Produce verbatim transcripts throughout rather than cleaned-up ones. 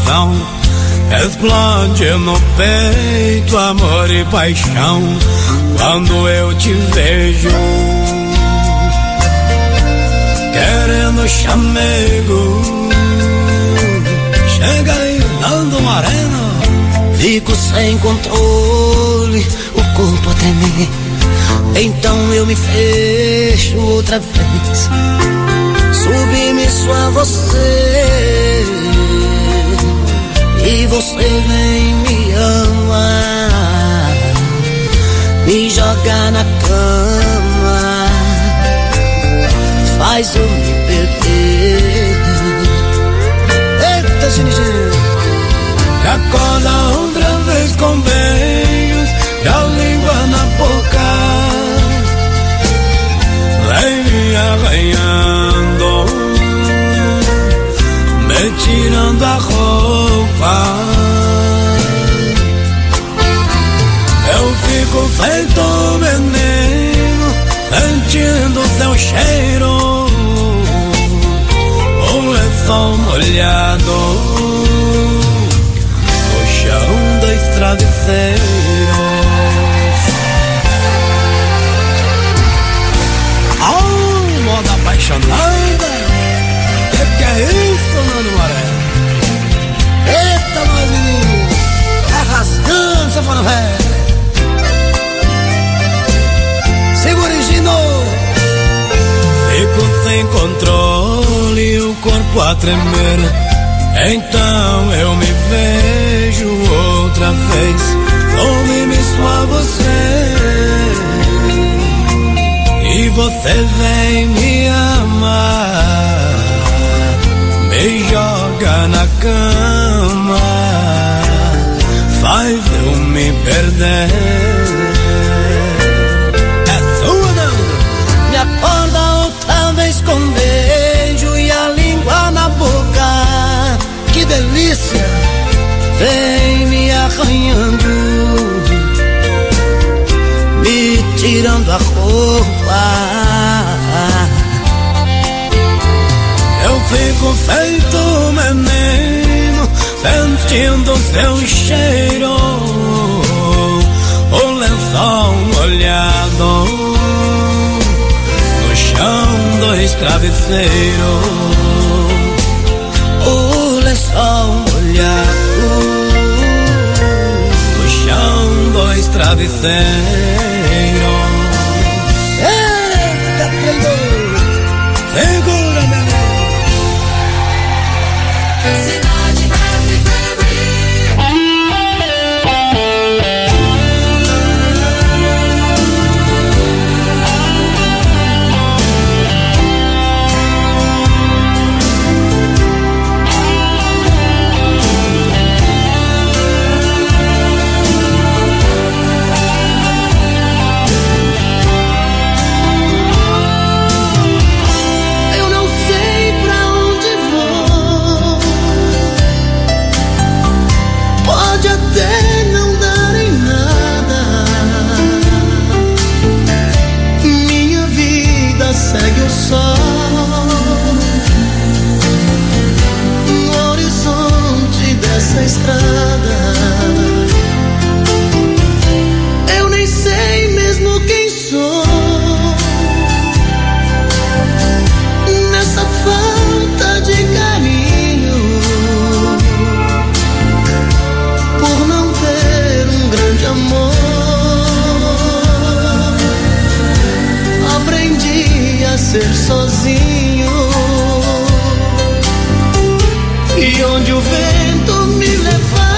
coração explode no peito, amor e paixão, quando eu te vejo querendo chamego. Chega aí, Nando Moreno. Fico sem controle, o corpo a tremer, então eu me fecho outra vez, submisso a você, e você vem me amar, me jogar na cama, faz eu me perder. Eita, Gini, me acorda outra vez com beijos, a língua na boca, vem me arranhando, me tirando a roupa. Eu fico feito veneno, sentindo seu cheiro, o lençol molhado no chão dos travesseiros. Oh, moda apaixonada, que que é isso, Nando Moreno? eita, meu menino, é rasgando, você fala, velho. Segura, Gino. Fico sem controle, o corpo a tremer, então eu me vejo outra vez, submisso a você, e você vem me amar, me joga na cama, faz eu me perder. É sua, não? Me acorda outra vez com beijo e a língua na boca, que delícia, vem me arranhando, me tirando a roupa. Eu fico feito menino, sentindo seu cheiro, o lençol molhado no chão dos travesseiros, o lençol molhado no chão dos travesseiros. Eita, traidor! Segura, meu Cidade F ser sozinho, e onde o vento me levar,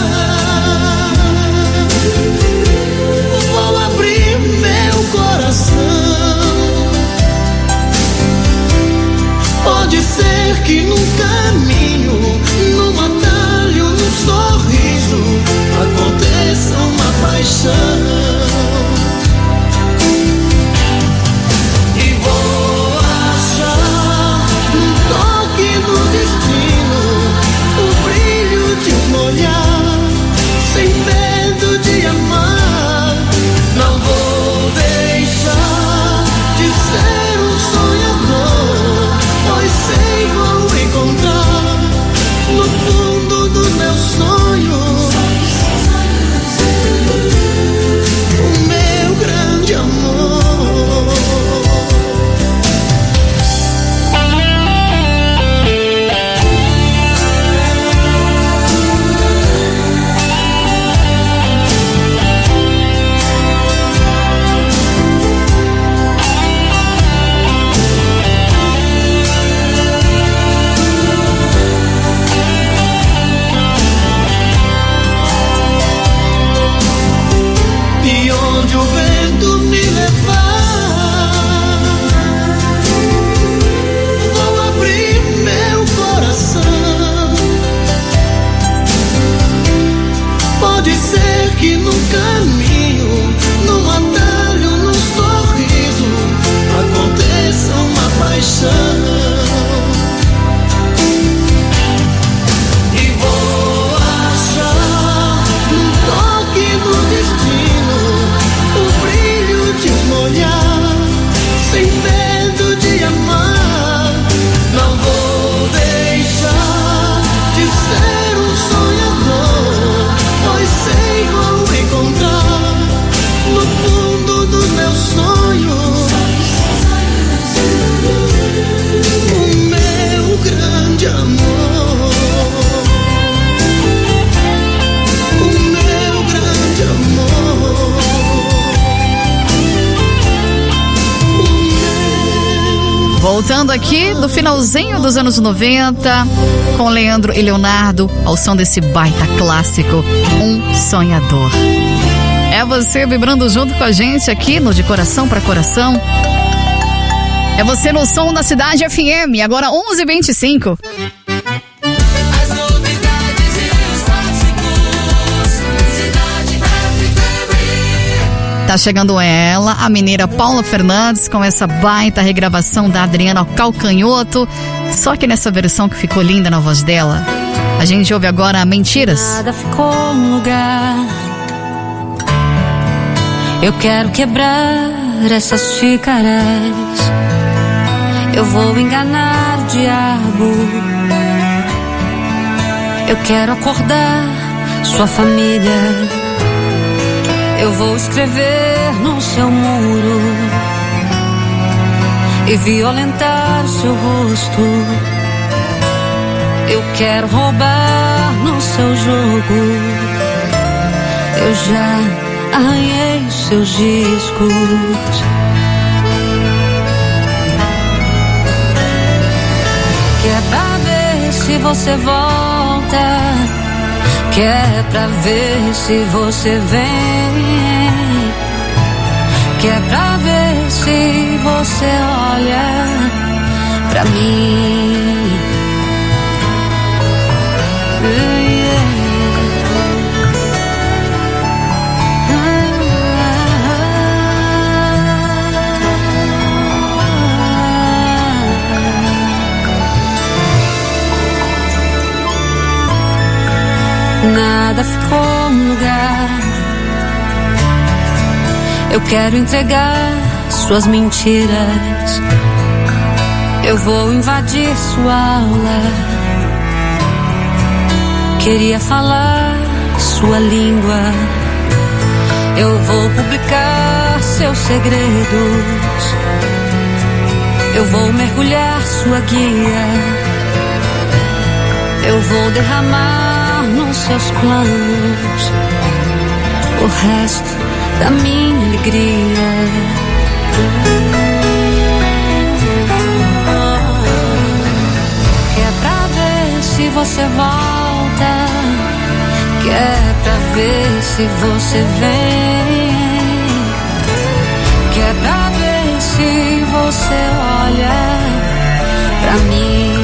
vou abrir meu coração. Pode ser que num caminho, num atalho, num sorriso, aconteça uma paixão. E voar Voltando aqui no finalzinho dos anos noventa, com Leandro e Leonardo, ao som desse baita clássico, Um Sonhador. É você vibrando junto com a gente aqui no De Coração para Coração. É você no som da Cidade F M, agora onze e vinte e cinco. Tá chegando ela, a mineira Paula Fernandes, com essa baita regravação da Adriana Calcanhoto. Só que nessa versão que ficou linda na voz dela. A gente ouve agora Mentiras. Nada ficou no lugar. Eu quero quebrar essas xícaras. Eu vou enganar o diabo. Eu quero acordar sua família. Eu vou escrever no seu muro e violentar seu rosto. Eu quero roubar no seu jogo. Eu já arranhei seus discos. Que é pra ver se você volta. Que é pra ver se você vem. Que é pra ver se você olha pra mim. Yeah. Nada ficou no lugar. Eu quero entregar suas mentiras. Eu vou invadir sua aula. Queria falar sua língua. Eu vou publicar seus segredos. Eu vou mergulhar sua guia. Eu vou derramar nos seus planos o resto da minha alegria. Que é pra ver se você volta. Que é pra ver se você vem. Que é pra ver se você olha pra mim.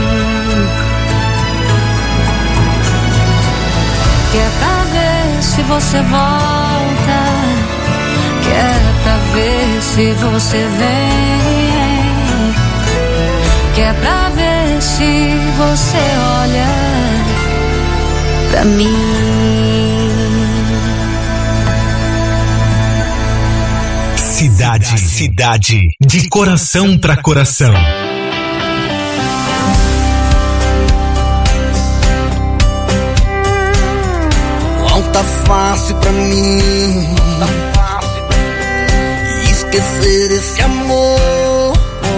Que é pra ver se você volta. Que é pra ver se você vem. Que é pra ver se você olha pra mim. Cidade, cidade, de coração pra coração. Não tá fácil pra mim esquecer esse amor.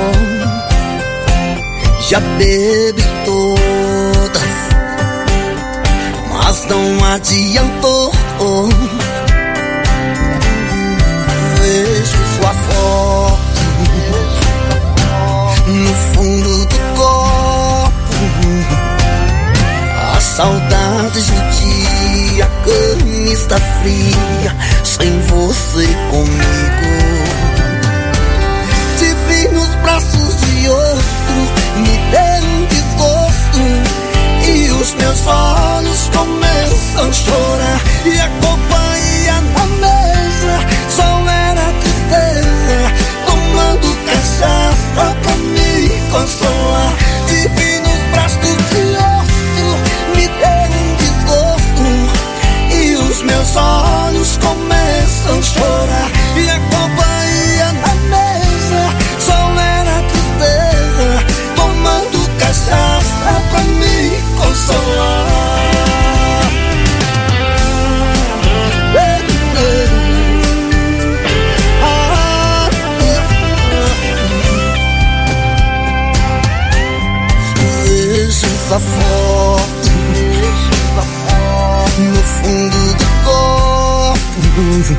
Já bebi todas, mas não adiantou. Vejo sua foto no fundo do copo. A saudade judia, a cama está fria sem você comigo. Te vi nos braços de outro, me deu um desgosto e os meus olhos começam a chorar. E a companhia na mesa só era tristeza, tomando cachaça pra me consolar. Te vi nos braços de outro, me deu um desgosto e os meus olhos começam a chorar. E a companhia na mesa só era tristeza, tomando cachaça pra me consolar. Vejo sua foto no fundo do copo.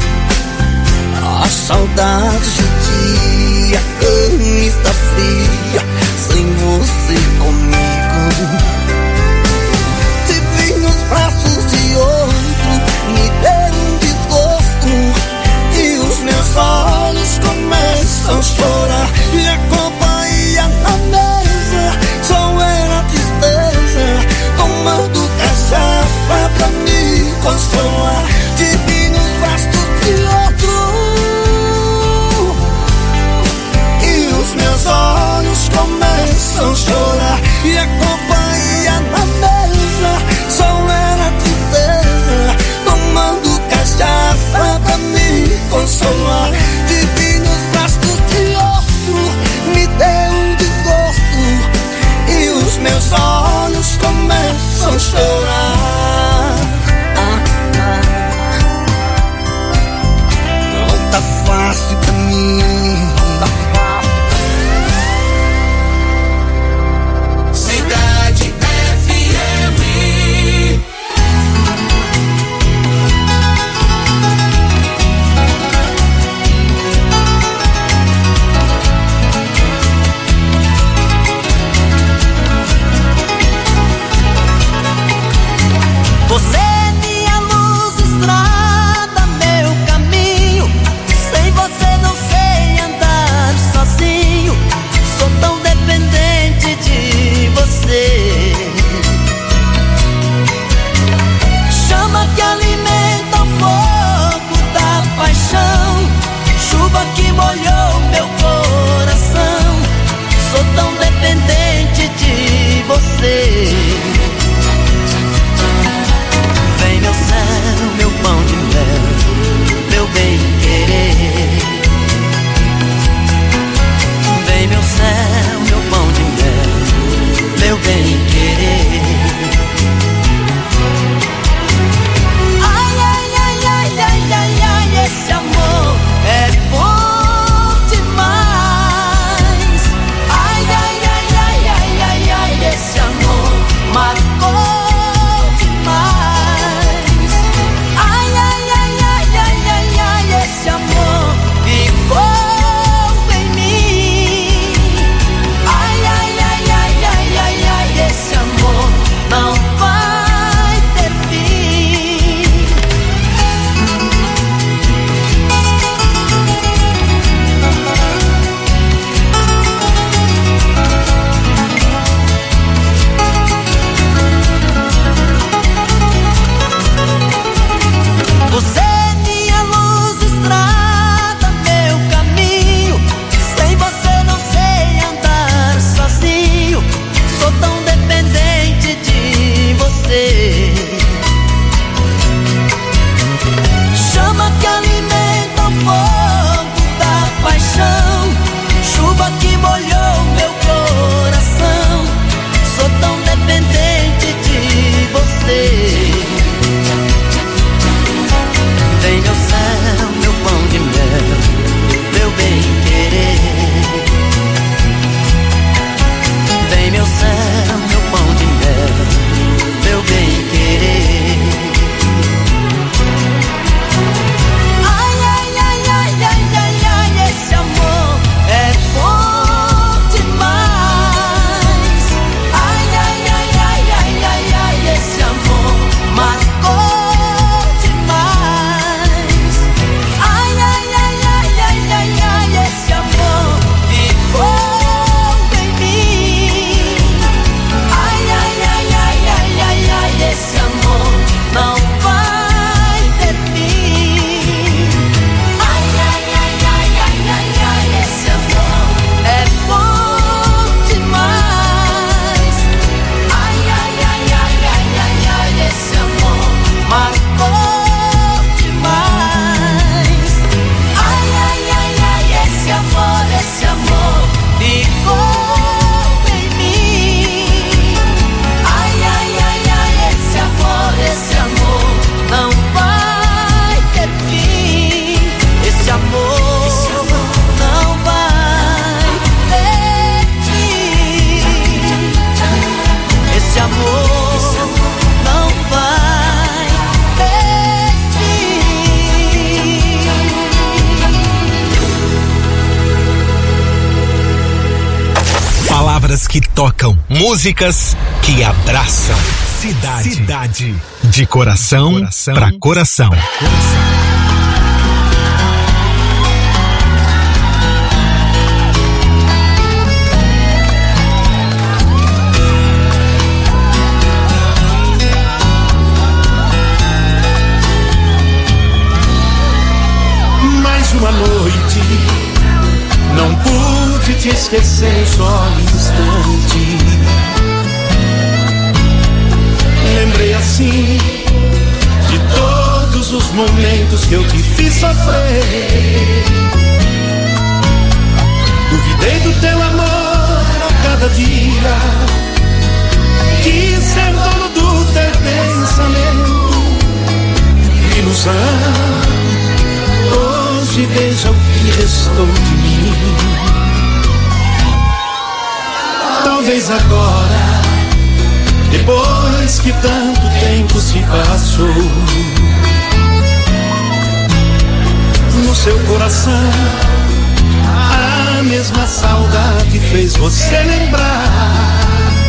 A saudade judia, a cama está fria sem você comigo. Te vi nos braços de outro, me deu um desgosto, e os meus olhos começam a chorar. E a companhia na mesa só era tristeza, tomando cachaça pra me consolar. Te vi nos braços de outro, e os meus olhos começam a chorar. E a companhia na mesa só era tristeza, tomando cachaça pra me consolar. Te vi nos braços de outro, me deu um desgosto, e os meus olhos começam a chorar. Ah, ah. Não tá fácil pra mim. Cidade F M. Você é minha luz, estrada, meu caminho. Sem você não sei andar sozinho. Sou tão dependente de você. Chama que alimenta o fogo da paixão, chuva que molhou meu coração. Sou tão dependente de você. Vem meu céu, meu pão de mel, meu bem querer. Vem meu céu, meu pão de mel, meu bem querer. Ai, ai, ai, ai, ai, ai, ai, esse amor é bom demais. que tocam, músicas que abraçam. Cidade, Cidade de coração, coração pra coração. Pra coração. Uma noite, não pude te esquecer só um instante. Lembrei assim de todos os momentos que eu te fiz sofrer. Duvidei do teu amor a cada dia, quis ser dono do teu pensamento. Ilusão, hoje veja o que restou de mim. Talvez agora, depois que tanto tempo se passou, no seu coração a mesma saudade fez você lembrar.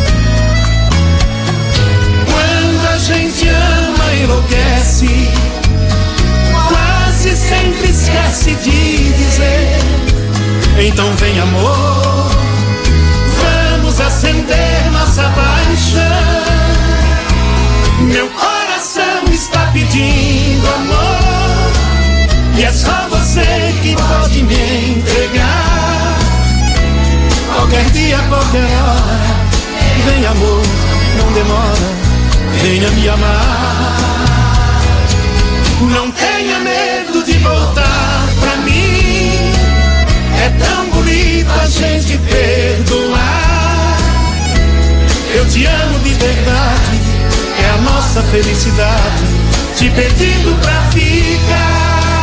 Quando a gente ama, enlouquece, quase sempre esquece de dizer. Então vem, amor, vamos acender nossa paixão. Meu coração está pedindo amor, e é só você que pode me entregar. Qualquer dia, qualquer hora, vem, amor, não demora, venha me amar. Não tenha medo de voltar pra mim, é tão bonito a gente perdoar. Eu te amo de verdade, é a nossa felicidade, te pedindo pra ficar.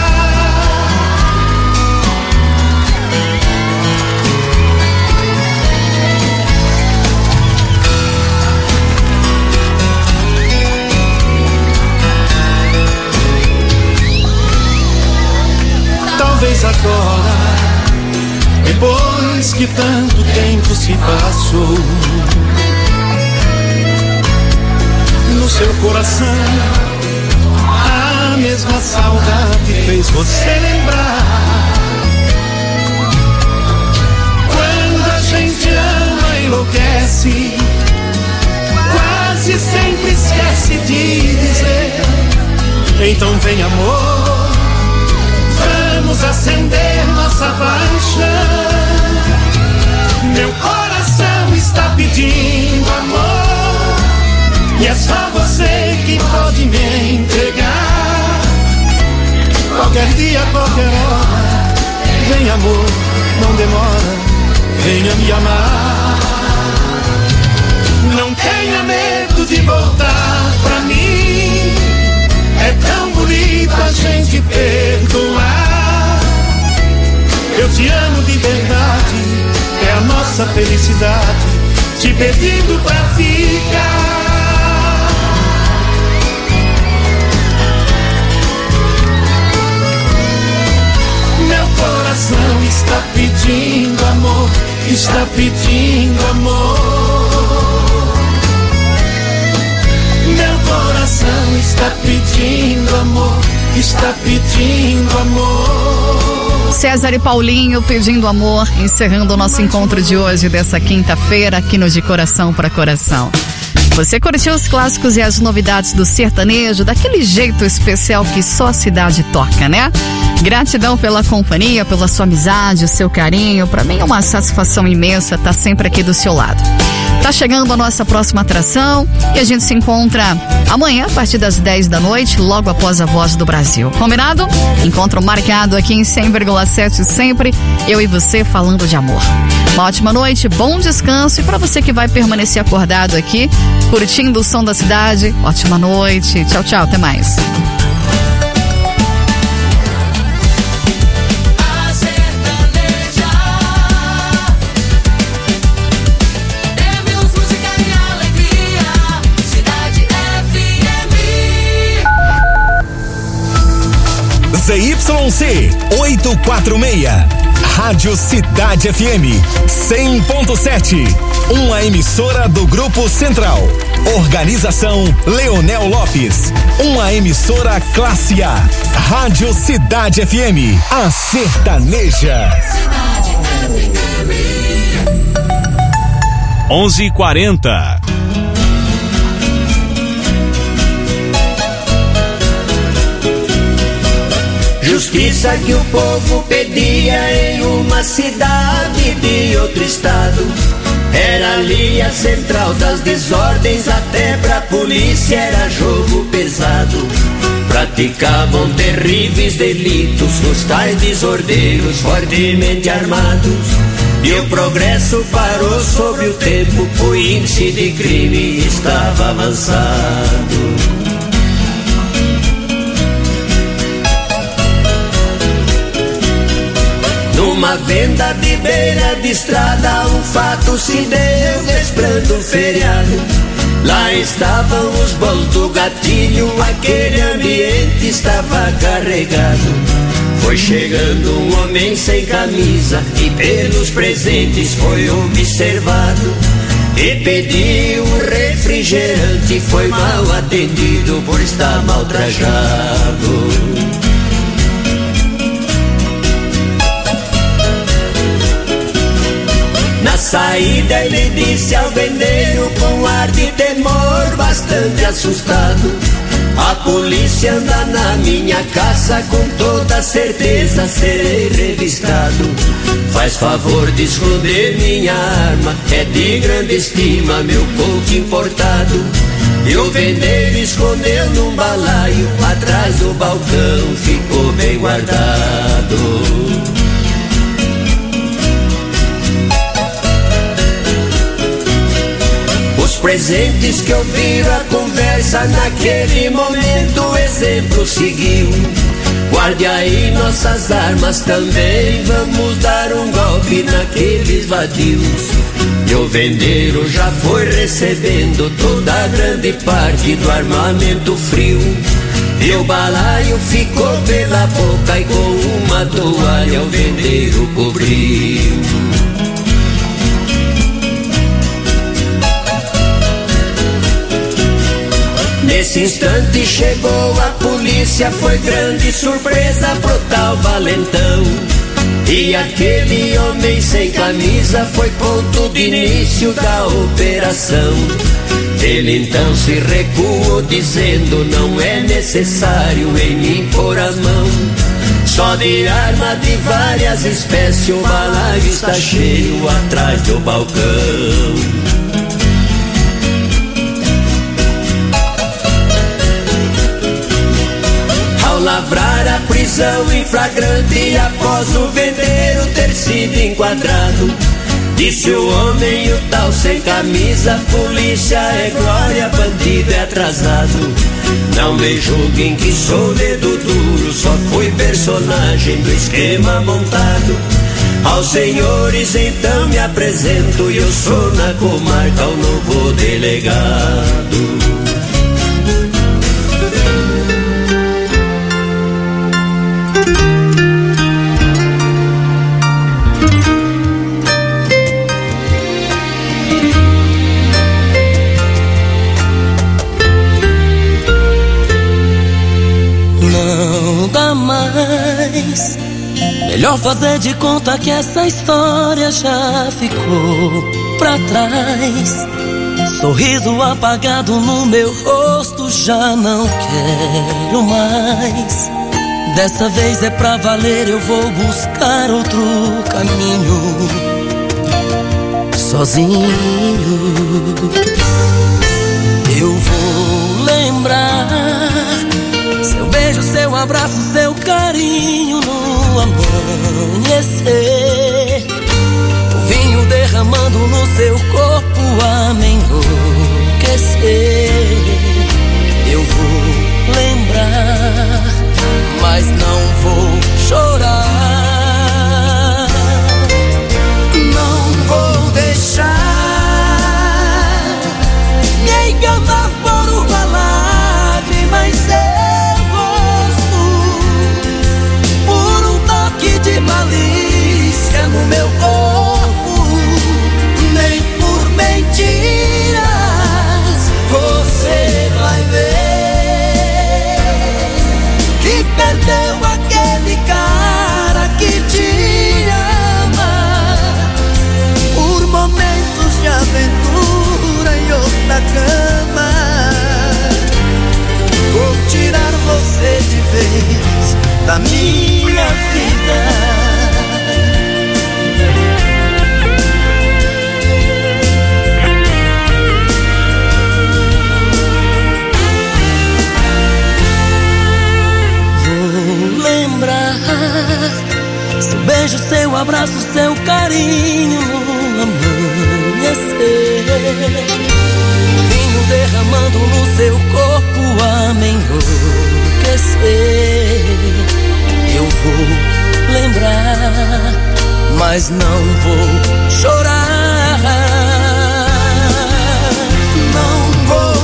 Talvez agora, depois que tanto tempo se passou, no seu coração a mesma saudade fez você lembrar. Quando a gente ama, enlouquece, quase sempre esquece de dizer. Então vem, amor, vamos acender nossa paixão. Meu coração está pedindo amor, e é só você que pode me entregar. Qualquer dia, qualquer hora, vem, amor, não demora, venha me amar. Não tenha medo de voltar pra mim, é tão bonito a gente perdoar. Eu te amo de verdade, é a nossa felicidade, te pedindo pra ficar. Meu coração está pedindo amor, está pedindo amor. Meu coração está pedindo amor, está pedindo amor. César e Paulinho pedindo amor, encerrando o nosso encontro de hoje, dessa quinta-feira, aqui no De Coração para Coração. Você curtiu os clássicos e as novidades do sertanejo, daquele jeito especial que só a cidade toca, né? Gratidão pela companhia, pela sua amizade, o seu carinho. Para mim é uma satisfação imensa estar sempre aqui do seu lado. Tá chegando a nossa próxima atração e a gente se encontra amanhã a partir das dez da noite, logo após a Voz do Brasil. Combinado? Encontro marcado aqui em cem vírgula sete sempre, eu e você falando de amor. Uma ótima noite, bom descanso, e para você que vai permanecer acordado aqui, curtindo o som da cidade, ótima noite. Tchau, tchau, até mais. Z Y C oitocentos e quarenta e seis, Rádio Cidade F M cem ponto sete. uma emissora do Grupo Central. Organização Leonel Lopes, uma emissora classe A. Rádio Cidade F M, a sertaneja. onze e quarenta. Justiça que o povo pedia em uma cidade de outro estado. Era ali a central das desordens, até pra polícia era jogo pesado. Praticavam terríveis delitos os tais desordeiros fortemente armados. E o progresso parou sobre o tempo, o índice de crime estava avançado. Numa venda de beira de estrada, um fato se deu desprando um feriado. Lá estavam os bons do gatilho, aquele ambiente estava carregado. Foi chegando um homem sem camisa e pelos presentes foi observado. E pediu um refrigerante, foi mal atendido por estar mal trajado. Na saída ele disse ao vendeiro com ar de temor bastante assustado: a polícia anda na minha caça, com toda certeza serei revistado. Faz favor de esconder minha arma, é de grande estima meu coque importado. E o vendeiro escondeu num balaio, atrás do balcão ficou bem guardado. Os presentes que ouviram a conversa naquele momento, o exemplo seguiu. Guarde aí nossas armas também, vamos dar um golpe naqueles vadios. E o vendeiro já foi recebendo toda a grande parte do armamento frio. E o balaio ficou pela boca e com uma toalha o vendeiro cobriu. Nesse instante chegou a polícia, foi grande surpresa pro tal valentão. E aquele homem sem camisa foi ponto de início da operação. Ele então se recuou dizendo: não é necessário em mim pôr a mão. Só de arma de várias espécies o balaio está cheio atrás do balcão. Lavrar a prisão em flagrante após o vendeiro ter sido enquadrado. Disse o homem, o tal sem camisa: polícia é glória, bandido é atrasado. Não me julguem que sou dedo duro, só fui personagem do esquema montado. Aos senhores então me apresento, eu sou na comarca o novo delegado. Melhor fazer de conta que essa história já ficou pra trás. Sorriso apagado no meu rosto, já não quero mais. Dessa vez é pra valer, eu vou buscar outro caminho sozinho. Eu vou lembrar seu beijo, seu abraço, seu carinho no amanhecer. O vinho derramando no seu corpo a me enlouquecer. Eu vou lembrar, mas não vou chorar. Não vou deixar me enganar por uma lágrima em seu rosto, por um toque de malícia no meu corpo, nem por beijo, seu abraço, seu carinho no amanhecer. Vinho derramando no seu corpo a me enlouquecer. Eu vou lembrar, mas não vou chorar. Não vou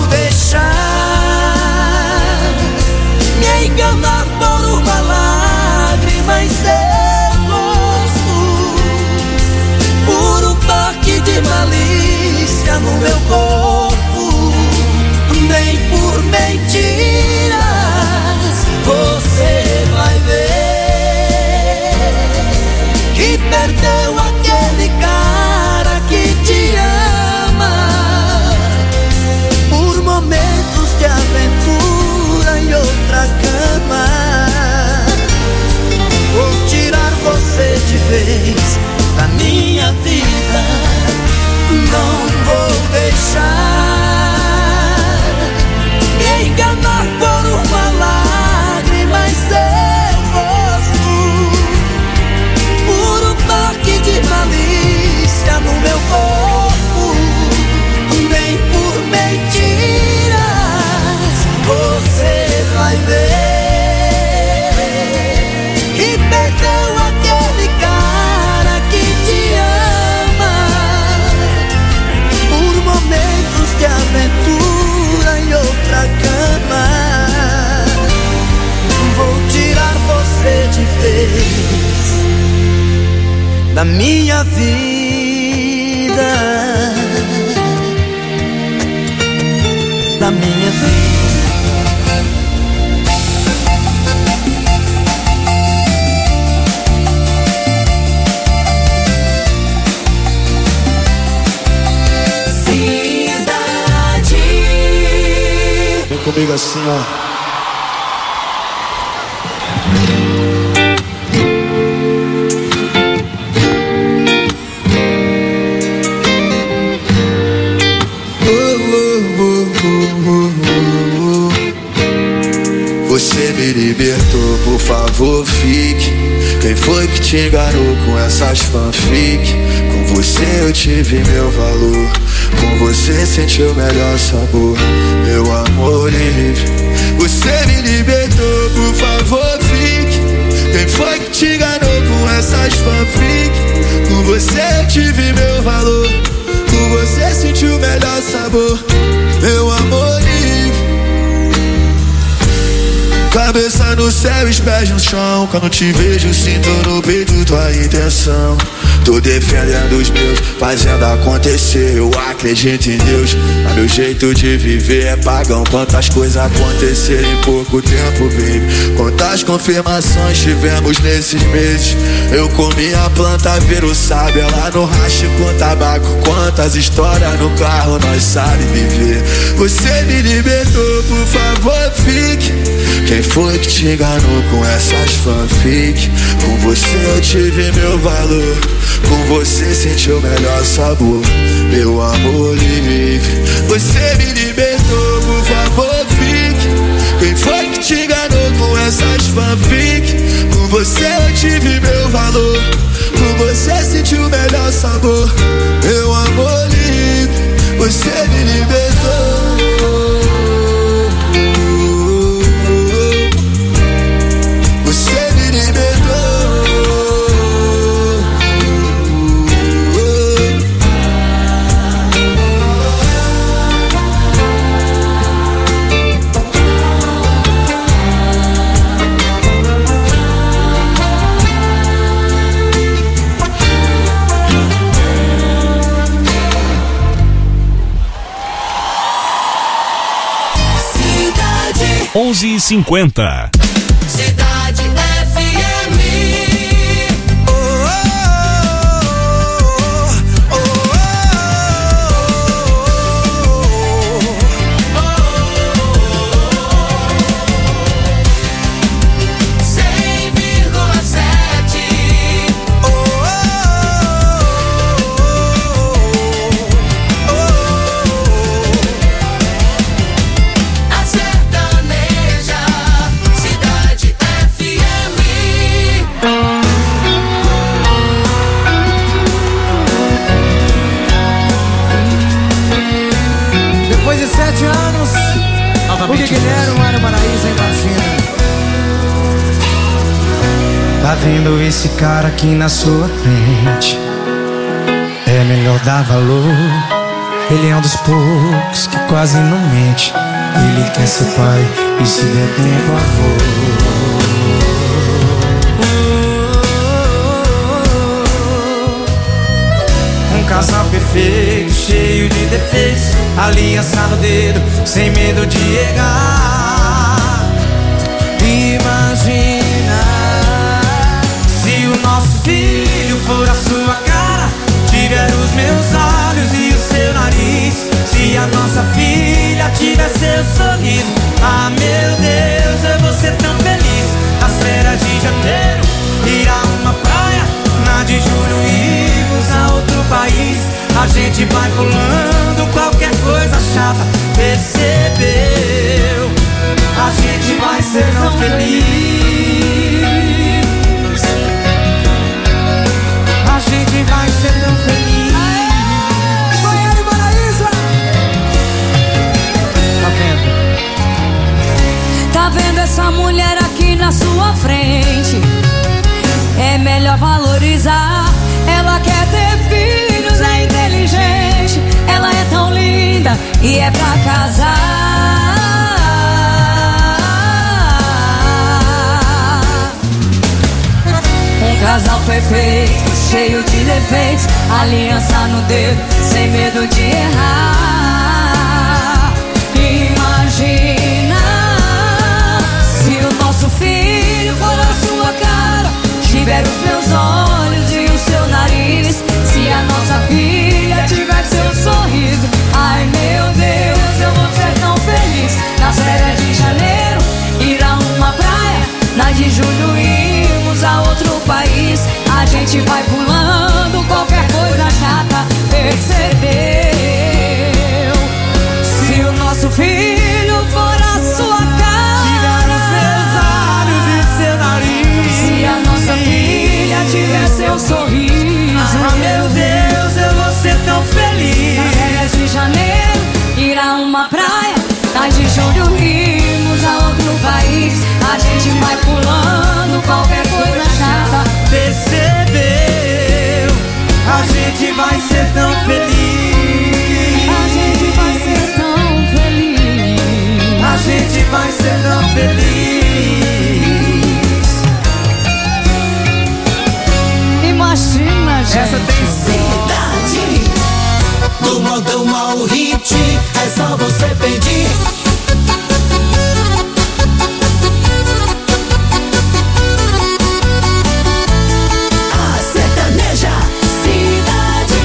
deixar me enganar por uma lágrima em seu rosto, por um toque de malícia no meu corpo, nem por mentiras. Você vai ver que perdeu aquele cara que te ama, por momentos de aventura em outra cama. Vou tirar você de vez da minha vida. Não vou deixar me enganar por uma lágrima em seu rosto, por um toque de malícia no meu corpo, nem por mentiras. Você vai ver que perdeu aquele cara que te ama, por momentos de aventura em outra cama. Vou tirar você de vez da minha vida, da minha vida. Cidade. Vem comigo assim, ó. Você me libertou, por favor, fique. Quem foi que te enganou com essas fanfic? Com você eu tive meu valor, com você senti o melhor sabor, meu amor livre. Você me libertou, por favor, fique. Quem foi que te enganou com essas fanfic? Com você eu tive meu valor, com você senti o melhor sabor, meu amor livre. Cabeça no céu, os pés no chão. Quando te vejo, sinto no peito tua intenção. Tô defendendo os meus, fazendo acontecer. Eu acredito em Deus, mas meu jeito de viver é pagão. Quantas coisas aconteceram em pouco tempo, baby. Quantas confirmações tivemos nesses meses. Eu comi a planta, viro sábia lá no racho com tabaco. Quantas histórias no carro nós sabe viver. Você me libertou, por favor, fique. Quem foi que te enganou com essas fanfic? Com você eu tive meu valor, com você senti o melhor sabor, meu amor livre. Você me libertou, por favor, fique. Quem foi que te enganou com essas fanfic? Com você eu tive meu valor, com você senti o melhor sabor, meu amor livre. Você me libertou. onze e cinquenta. Cidade F M. A sertaneja, Cidade vendo esse cara aqui na sua frente, é melhor dar valor. Ele é um dos poucos que quase não mente. Ele quer ser pai e se der tempo avô. Um casal perfeito, cheio de defeitos, aliança no dedo, sem medo de errar. Imagina se o nosso filho for a sua cara, tiver os meus olhos e o seu nariz. Se a nossa filha tiver seu sorriso, ah meu Deus, eu vou ser tão feliz. Nas férias de janeiro, ir a uma praia, na de julho irmos a outro país. A gente vai pulando qualquer coisa chata, percebeu? A gente vai ser tão feliz. A gente vai ser tão feliz. Goiânia, Paraíso. Tá vendo? Tá vendo essa mulher aqui na sua frente? É melhor valorizar. Ela quer ter filhos, é inteligente. Ela é tão linda e é pra casar. Um casal perfeito, cheio de defeitos, aliança no dedo, sem medo de errar. Imagina se o nosso filho for a sua cara, tiver os meus olhos e o seu nariz. Se a nossa filha tiver seu sorriso, ai meu Deus, eu vou ser tão feliz. Nas férias de janeiro, ir a uma praia, na de julho irmos a outro país. A gente vai pulando qualquer coisa chata, percebeu? Se o nosso filho for a sua cara, tiver os seus olhos e o seu nariz. se a nossa filha tiver seu sorriso, ah meu Deus, eu vou ser tão feliz. nas férias de janeiro, ir a uma praia, na de julho irmos a outro país. A gente vai pulando qualquer coisa chata, percebeu? A gente vai ser tão feliz. a gente vai ser tão feliz. A gente vai ser tão feliz. Imagina, gente. Essa tem Cidade do modão ao hit, é só você pedir. A sertaneja Cidade.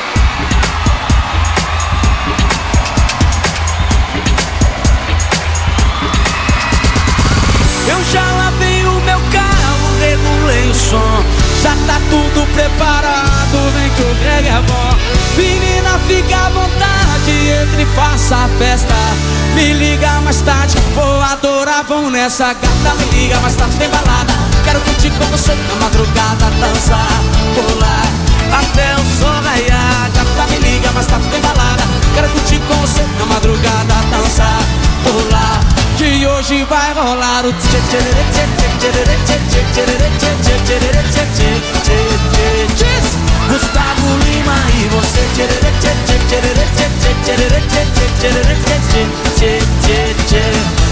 Eu já lavei o meu carro, regulei o som, já tá tudo preparado, vem que o Greg é bom. Menina, fica à vontade, entre e faça a festa. Me liga mais tarde, vou adorar, vão nessa gata. Me liga mais tarde, tem balada, quero curtir com você na madrugada, dançar, pular, até o sol raiar. Gata, me liga mais tarde, tem balada, quero curtir com você na madrugada, dançar, pular, que hoje vai rolar o tchê tchê tchê tchê tchê tchê tchê tchê tchê tchê tchê. Gustavo Lima e você tchê tchê tchê tchê tchê tchê tchê tchê tchê tchê tchê.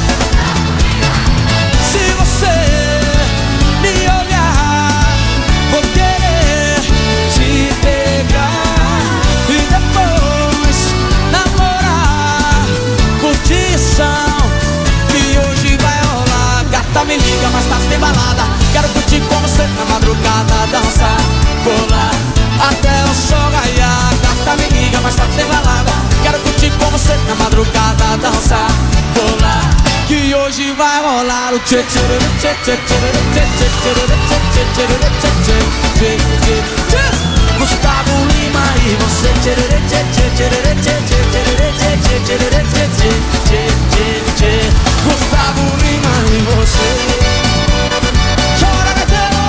Se você me olhar, vou querer te pegar e depois namorar, curtição, que hoje vai rolar. Gata, me liga, mais tarde tem balada, quero curtir com você na madrugada, dançar, pular, até o sol raiar. Gata, me liga, mais tarde tem balada, quero curtir com você na madrugada, dançar, pular, que hoje vai rolar o tchê tchê tchê tchê tchê tchê tchê tchê tchê tchê. Gustavo Lima e você tchê tchê tchê tchê tchê tchê tchê tchê. Gustavo Lima e você. Chora, Gaiteiro!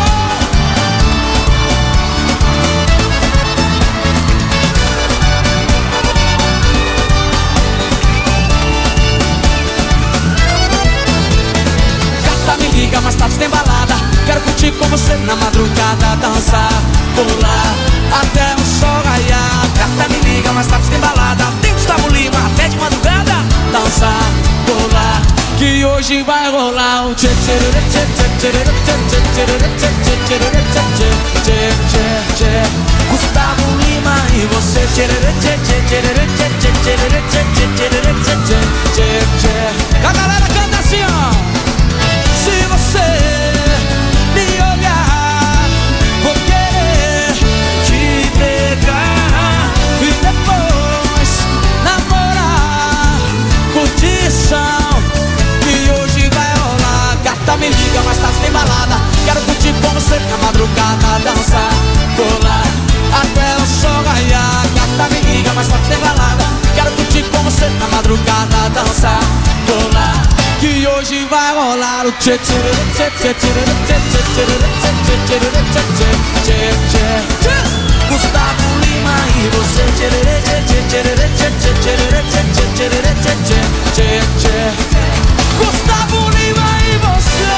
Gata, me liga, mais tarde tem balada, quero curtir com você na madrugada, madrugada, dançar, pular, até o sol raiar. Gata me liga, mas tarde tem balada. Tem Gustavo Lima, até de madrugada, dançar, pular, que hoje vai rolar o tchê tchê tchê tchê tchê tchê tchê tchê tchê tchê tchê tchê. Gustavo Lima e você tchê tchê tchê tchê tchê tchê tchê tchê tchê tchê tchê. A galera canta assim, ó. Se você me olhar, vou querer te pegar e depois namorar, curtição, que hoje vai rolar. Gata me liga, mas tá sem balada. Quero curtir com você na madrugada, dançar, pular, até o sol raiar. Gata me liga, mas tá sem balada. Quero curtir com você na madrugada, dançar, pular, que hoje vai rolar o tchê tchê tchê tchê tchê tchê tchê tchê tchê tchê tchê. Gustavo Lima e você tchê tchê tchê tchê tchê tchê tchê tchê tchê. Gustavo Lima e você.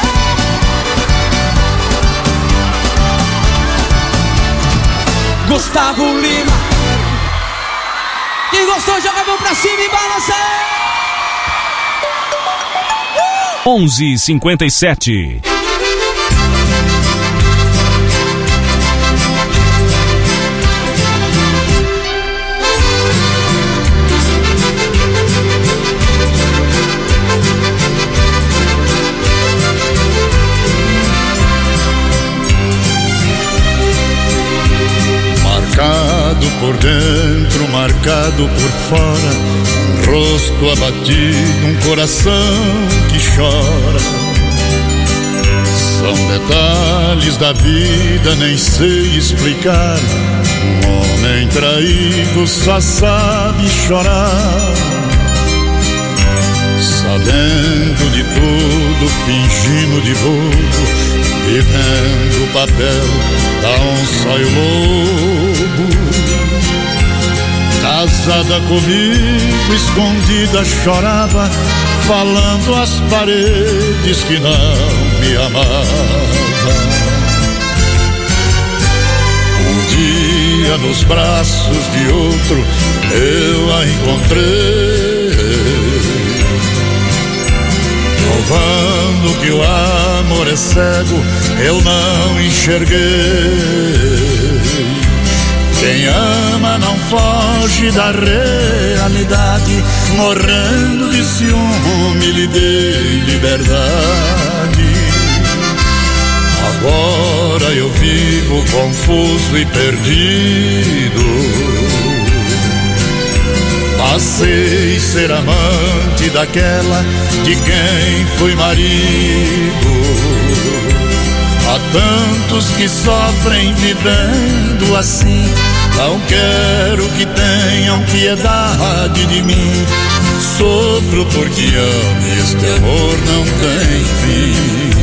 Gustavo Lima. Quem gostou, joga a mão pra cima e balança. onze e cinquenta e sete. Marcado por dentro, marcado por fora, um rosto abatido, um coração que chora. São detalhes da vida, nem sei explicar. Um homem traído só sabe chorar. Sabendo de tudo, fingindo de bobo, vivendo o papel da onça e o lobo. Casada comigo, escondida chorava, falando às paredes que não me amava. Um dia nos braços de outro eu a encontrei, provando que o amor é cego, eu não enxerguei. Quem ama não foge da realidade, morrendo de ciúme lhe dei liberdade. Agora eu vivo confuso e perdido. Passei ser amante daquela de quem fui marido. Há tantos que sofrem vivendo assim, não quero que tenham piedade de mim. Sofro porque amo e este amor não tem fim.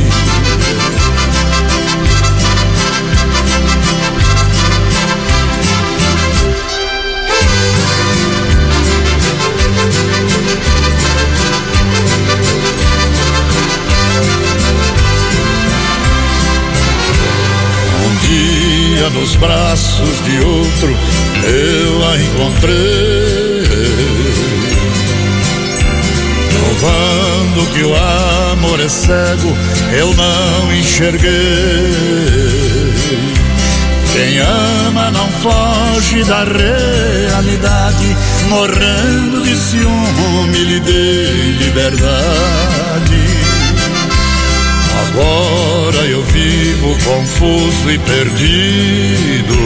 Nos braços de outro eu a encontrei, provando que o amor é cego, eu não enxerguei. Quem ama não foge da realidade, morrendo de ciúme lhe dei liberdade. Agora eu vivo confuso e perdido.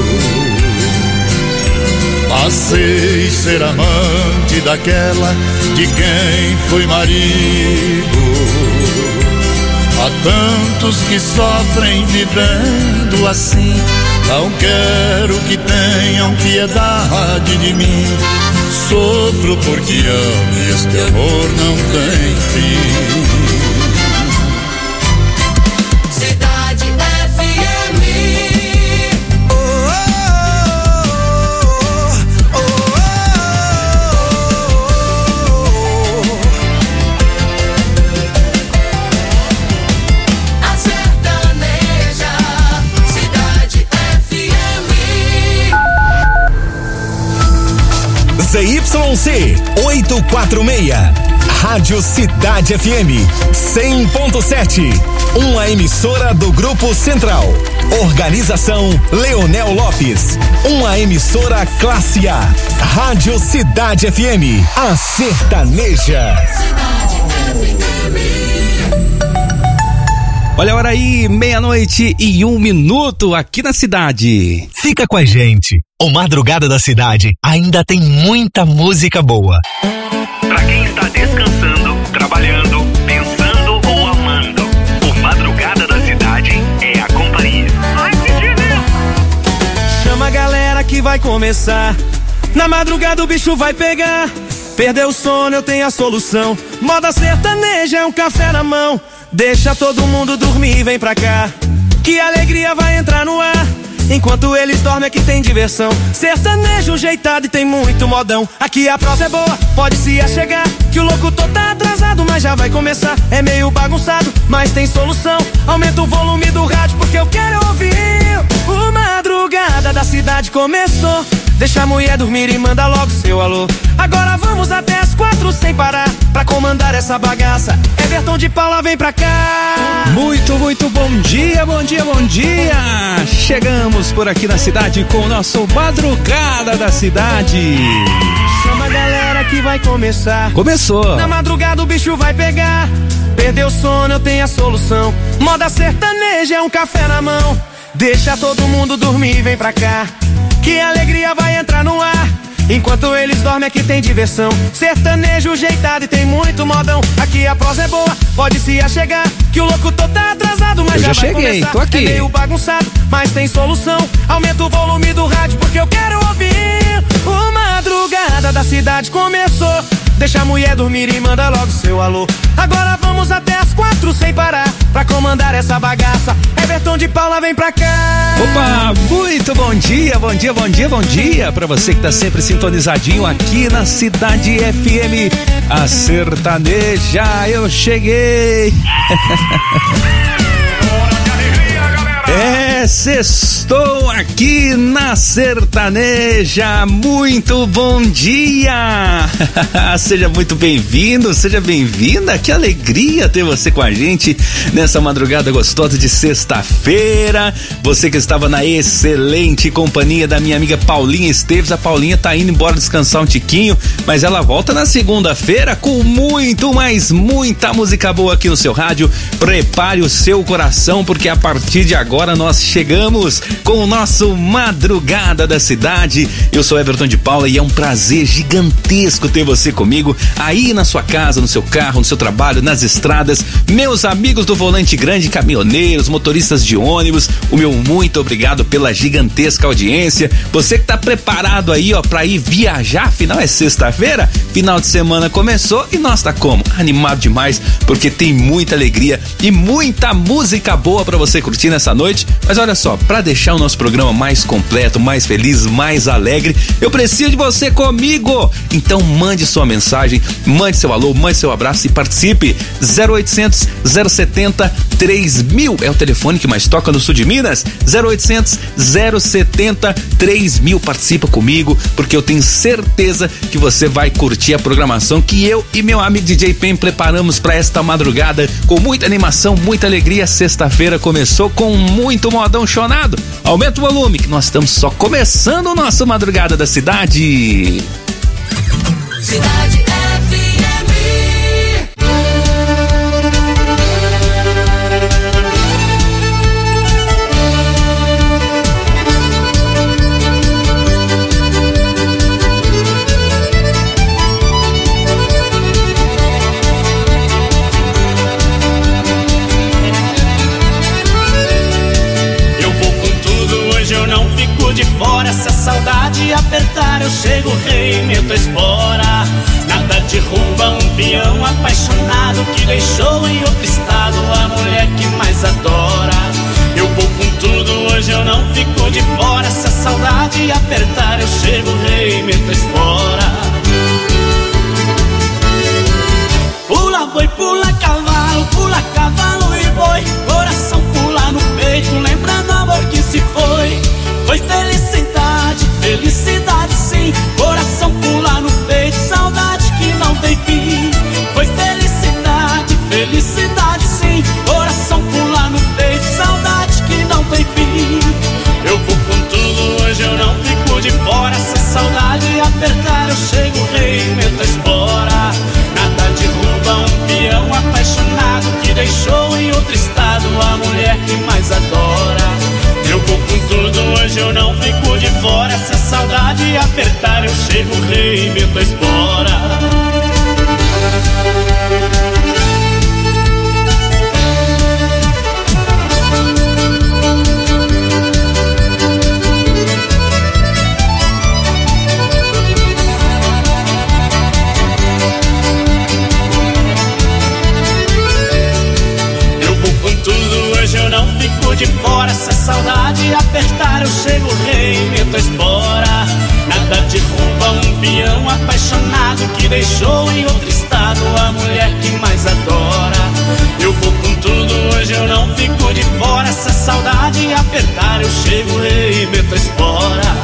Passei ser amante daquela de quem fui marido. Há tantos que sofrem vivendo assim, não quero que tenham piedade de mim. Sofro porque amo e este amor não tem fim. A sertaneja, cidade Z Y C oitocentos e quarenta e seis. Rádio Cidade F M cem ponto sete. Uma emissora do Grupo Central. Organização Leonel Lopes. Uma emissora classe A. Rádio Cidade F M. A sertaneja. Olha a hora aí, meia-noite e um minuto aqui na cidade. Fica com a gente. O Madrugada da Cidade ainda tem muita música boa. Pra quem está descansando, trabalhando, pensando ou amando, o Madrugada da Cidade é a companhia. Ai, que delícia! Chama a galera que vai começar. Na madrugada o bicho vai pegar. Perdeu o sono, eu tenho a solução. Moda sertaneja é um café na mão. Deixa todo mundo dormir e vem pra cá, que a alegria vai entrar no ar. Enquanto eles dormem aqui tem diversão. Sertanejo jeitado e tem muito modão. Aqui a prosa é boa, pode se achegar, que o locutor tá atrasado, mas já vai começar. É meio bagunçado, mas tem solução. Aumenta o volume do rádio porque eu quero ouvir. O Madrugada da Cidade começou. Deixa a mulher dormir e manda logo seu alô. Agora vamos até as quatro sem parar, pra comandar essa bagaça. Everton de Paula vem pra cá. Muito, muito bom dia, bom dia, bom dia. Chegamos por aqui na cidade com o nosso Madrugada da Cidade. Chama a galera que vai começar. Começou. Na madrugada o bicho vai pegar. Perdeu o sono, eu tenho a solução. Moda sertaneja é um café na mão. Deixa todo mundo dormir e vem pra cá, que a alegria vai entrar no ar. Enquanto eles dormem aqui tem diversão. Sertanejo jeitado e tem muito modão. Aqui a prosa é boa, pode se achegar, que o locutor tá atrasado, mas eu já, já vai cheguei, começar. Tô aqui. É meio bagunçado, mas tem solução. Aumenta o volume do rádio porque eu quero ouvir. O Madrugada da Cidade começou. Deixa a mulher dormir e manda logo seu alô. Agora vamos até as quatro sem parar, pra comandar essa bagaça. Everton de Paula vem pra cá. Opa, muito bom dia, bom dia, bom dia, bom dia pra você que tá sempre sintonizadinho aqui na Cidade F M. A sertaneja, eu cheguei. É, sextou aqui na sertaneja. Muito bom dia. Seja muito bem-vindo, seja bem-vinda. Que alegria ter você com a gente nessa madrugada gostosa de sexta-feira. Você que estava na excelente companhia da minha amiga Paulinha Esteves. A Paulinha tá indo embora descansar um tiquinho, mas ela volta na segunda-feira com muito, mais muita música boa aqui no seu rádio. Prepare o seu coração, porque a partir de agora nós chegamos com o nosso Madrugada da Cidade. Eu sou Everton de Paula e é um prazer gigantesco ter você comigo aí na sua casa, no seu carro, no seu trabalho, nas estradas. Meus amigos do Volante Grande, caminhoneiros, motoristas de ônibus, o meu muito obrigado pela gigantesca audiência. Você que tá preparado aí, ó, pra ir viajar, afinal é sexta-feira, final de semana começou e nós tá como? Animado demais, porque tem muita alegria e muita música boa pra você curtir nessa noite. Mas olha só, para deixar o nosso programa mais completo, mais feliz, mais alegre, eu preciso de você comigo. Então mande sua mensagem, mande seu alô, mande seu abraço e participe. zero oitocentos, zero setenta, três mil é o telefone que mais toca no sul de Minas. zero oitocentos, zero setenta, três mil. Participa comigo, porque eu tenho certeza que você vai curtir a programação que eu e meu amigo D J Pen preparamos para esta madrugada com muita animação, muita alegria. Sexta-feira começou com muito modão chonado. Aumenta o volume que nós estamos só começando o nosso Madrugada da Cidade. Cidade F M. De fora, se a saudade apertar, eu chego, rei, meto a espora. Nada derruba um peão apaixonado que deixou em outro estado a mulher que mais adora. Eu vou com tudo, hoje eu não fico de fora. Se a saudade apertar, eu chego, rei, meto a espora. Pula boi, pula cavalo, pula cavalo e boi. Coração pula no peito, lembrando amor que se foi. Foi felicidade, felicidade sim. Coração pula saudade apertar, eu chego, rei, meto a espora. Nada derruba um peão apaixonado que deixou em outro estado a mulher que mais adora. Eu vou com tudo, hoje eu não fico de fora. Se a saudade apertar, eu chego, rei, meto a espora. De fora, se a saudade apertar, eu chego, rei, meto a espora. Nada derruba um peão apaixonado que deixou em outro estado a mulher que mais adora. Eu vou com tudo, hoje eu não fico de fora. Se a saudade apertar, eu chego, rei, meto a espora.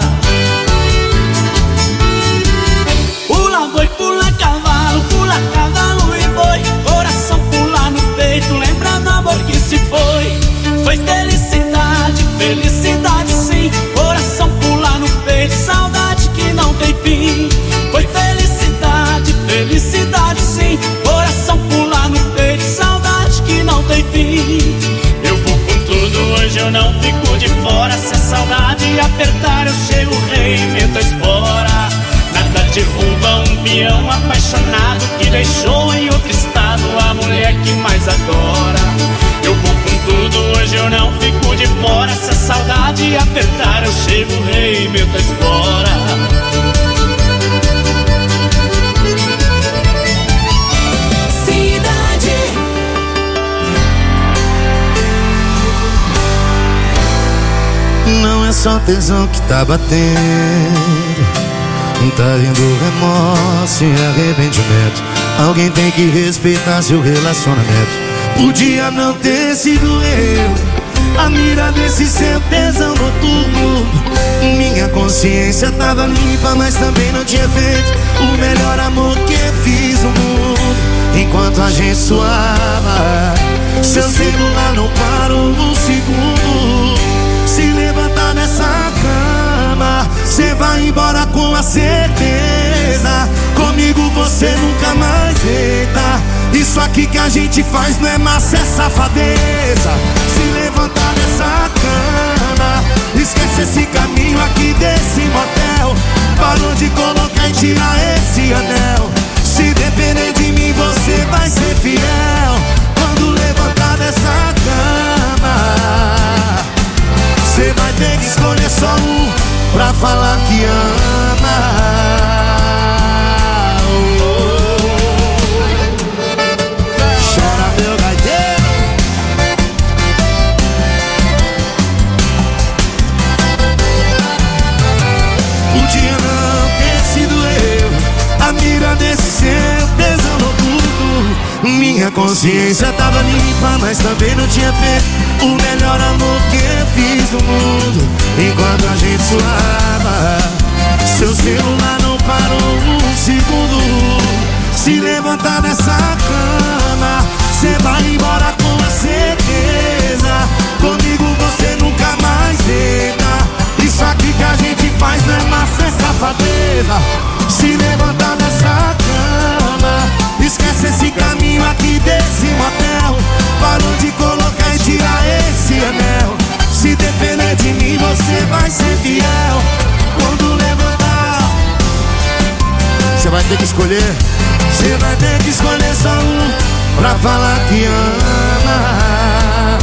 Pula boi, pula cavalo, pula cavalo e boi. Coração pula no peito, lembra do amor que se foi. Foi felicidade, felicidade sim. Coração pula no peito, saudade que não tem fim. Foi felicidade, felicidade sim. Coração pula no peito, saudade que não tem fim. Eu vou com tudo, hoje eu não fico de fora. Se a saudade apertar, eu chego, rei, meto a espora. Nada derruba um peão apaixonado que deixou em outro estado a mulher que mais adora. Eu vou com tudo, hoje eu não fico de fora. Se a saudade apertar, eu chego, rei, meto a espora. Cidade. Não é só tesão que tá batendo, tá vindo remorso e arrependimento. Alguém tem que respeitar seu relacionamento. Podia não ter sido eu a mira desse seu tesão noturno. Minha consciência tava limpa, mas também não tinha feito o melhor amor que eu fiz no mundo. Enquanto a gente suava, seu celular não parou um segundo. Se levantar dessa cama, cê vai embora com a certeza. Comigo você nunca mais deita. Isso aqui que a gente faz não é massa, é safadeza. Se levantar dessa cama, esquece esse caminho aqui desse motel. Parou de colocar e tirar esse anel. Se depender de mim você vai ser fiel. Quando levantar dessa cama, cê vai ter que escolher só um pra falar que ama. Podia não ter sido eu a mira desse seu tesão noturno. Minha consciência tava limpa, mas também não tinha feito o melhor amor que eu fiz no mundo. Enquanto a gente suava, seu celular não parou um segundo. Se levantar dessa cama, cê vai embora com a certeza. Comigo você nunca mais deita. Isso aqui que a gente faz não é massa, é safadeza. Se levantar dessa cama, esquece esse caminho aqui desse motel. Parou de colocar e tirar esse anel. Se depender de mim você vai ser fiel. Quando levantar, você vai ter que escolher. Você vai ter que escolher só um pra falar que ama.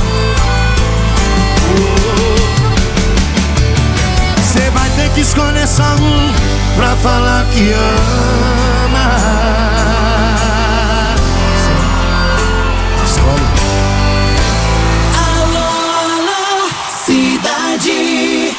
Você vai ter que escolher só um pra falar que ama. Escolhe. Alô, alô, cidade.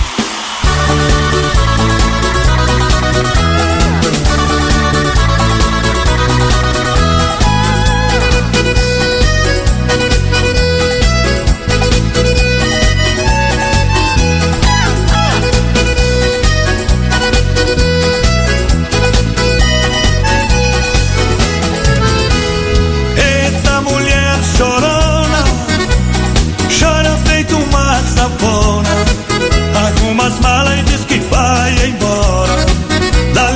Arruma as malas e diz que vai embora.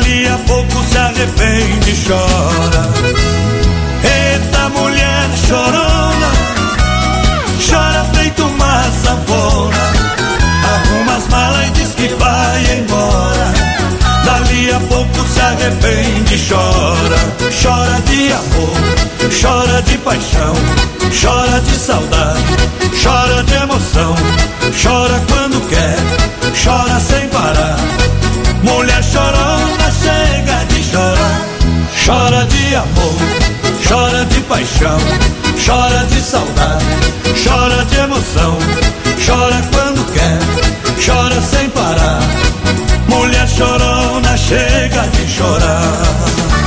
chora. Eita mulher chorona, chora feito uma sanfona. Arruma as malas e diz que vai embora. Dali a pouco se arrepende, chora. Chora de amor, chora de paixão, chora de saudade, chora de emoção. Chora quando quer, chora sem parar. Mulher chorona, chega de chorar. Chora de amor, chora de paixão, chora de saudade, chora de emoção. Chora quando quer, chora sem parar. Mulher chorona, chega de chorar.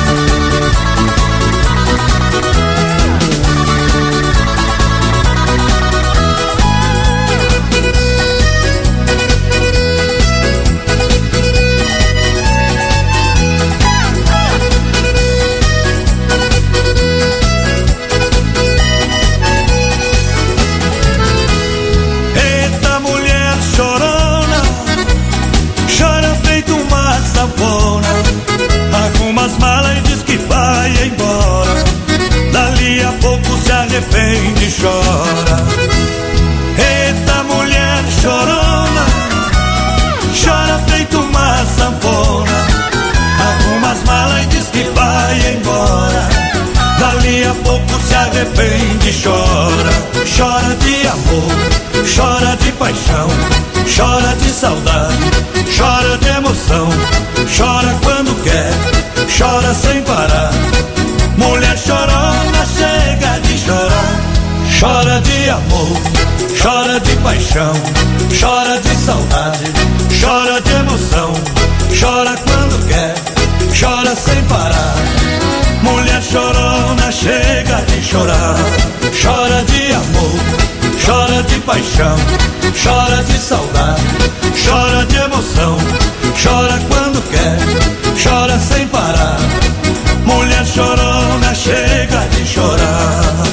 Arruma as malas e diz que vai embora. Dali a pouco se arrepende e chora. Eita mulher chorona, chora feito uma sanfona. Arruma as malas e diz que vai embora. Dali a pouco se arrepende e chora. Chora de amor, chora de paixão, chora de saudade, chora de emoção. Chora quando quer, chora sem parar. Mulher chorona, chega de chorar. Chora de amor, chora de paixão, chora de saudade, chora de emoção. Chora quando quer, chora sem parar. Mulher chorona, chega de chorar. Chora de amor, chora de paixão, chora de saudade, chora de emoção. Chora quando quer, chora sem parar. Mulher chorona, chega de chorar.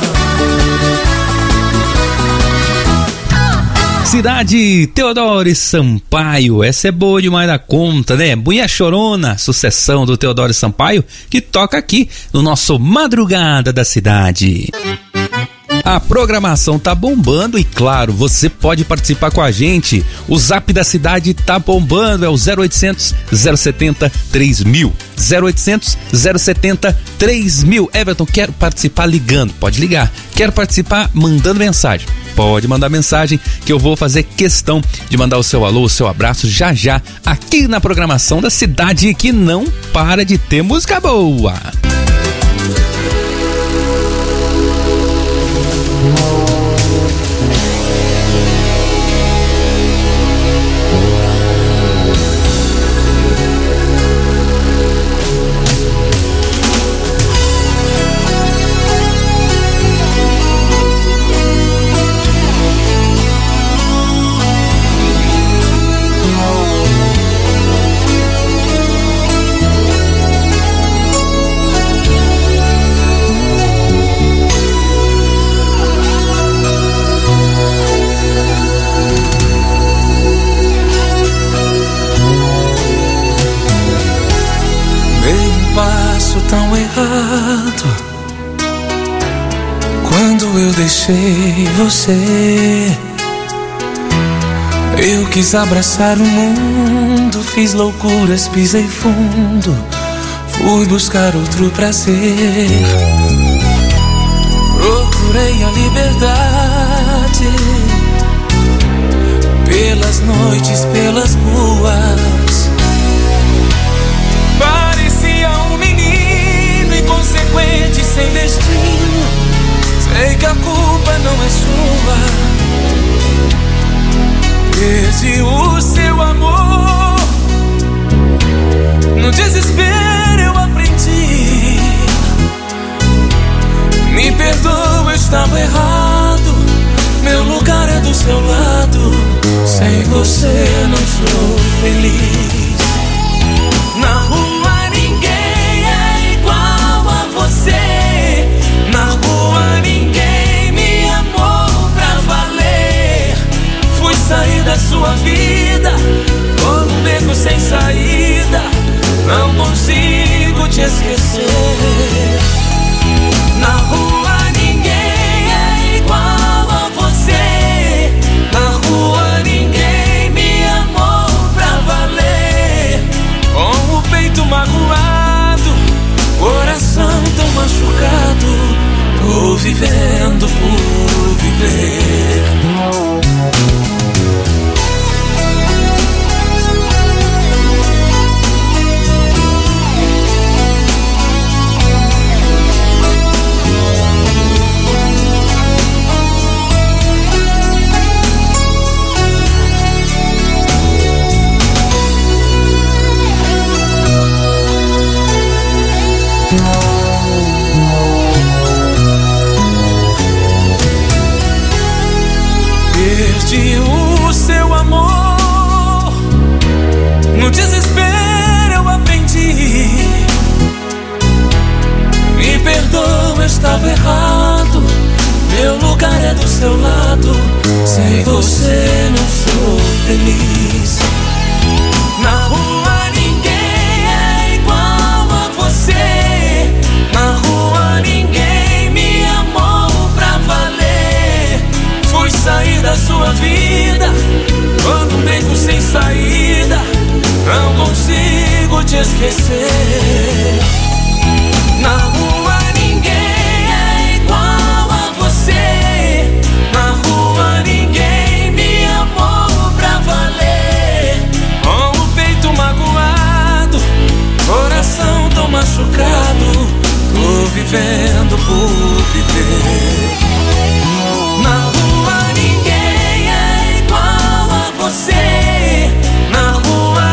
Cidade Teodoro Sampaio, essa é boa demais da conta, né? Mulher Chorona, sucessão do Teodoro Sampaio, que toca aqui no nosso Madrugada da Cidade. A programação tá bombando e, claro, você pode participar com a gente. O Zap da Cidade tá bombando, é o zero oitocentos, zero setenta, três mil. zero oitocentos, zero setenta, três mil. Everton, quero participar ligando. Pode ligar. Quero participar mandando mensagem. Pode mandar mensagem que eu vou fazer questão de mandar o seu alô, o seu abraço já já aqui na programação da Cidade, que não para de ter música boa. Tão errado quando eu deixei você. Eu quis abraçar o mundo, fiz loucuras, pisei fundo, fui buscar outro prazer. Procurei a liberdade pelas noites, pelas ruas. Inconsequente, sem destino, sei que a culpa não é sua. Perdi o seu amor, no desespero eu aprendi. Me perdoa, eu estava errado, meu lugar é do seu lado. Sem você não sou feliz. Na rua na rua ninguém me amou pra valer. Fui sair da sua vida, tô num beco sem saída, não consigo te esquecer. você não sou feliz. Na rua ninguém é igual a você. Na rua ninguém me amou pra valer. Fui sair da sua vida quando um beco sem saída. Não consigo te esquecer.